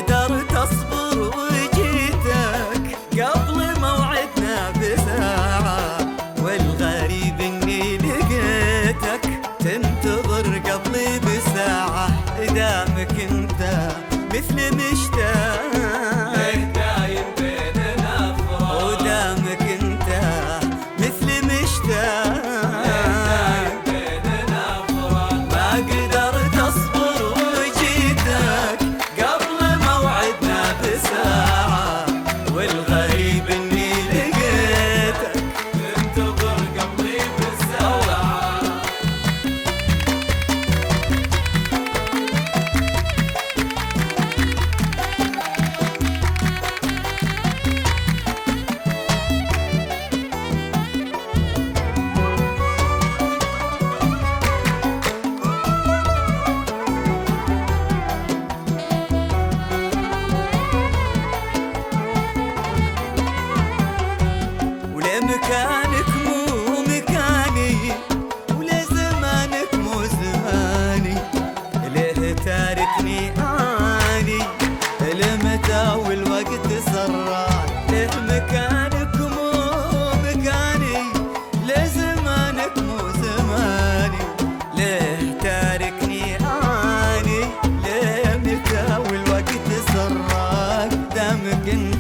قدرت اصبر وجيتك قبل موعدنا بساعة، والغريب اني لقيتك تنتظر قبلي بساعة. دامك انت مثل مشتاق لك دايم بيننا فراق، ودامك انت مثل مشتاق لك دايم بيننا فراق. ما قدرت اصبر وجيتك قبل موعدنا بساعة، والغريب اني لقيتك تنتظر قبلي بساعة. مكانك مو مكاني، ولا زمانك مو زماني، ليه تاركني اني لمتى والوقت سران؟ ليه مكانك مو مكاني، ليه زمانك مو زماني، ليه تاركني اني لمتى والوقت سران؟ دامك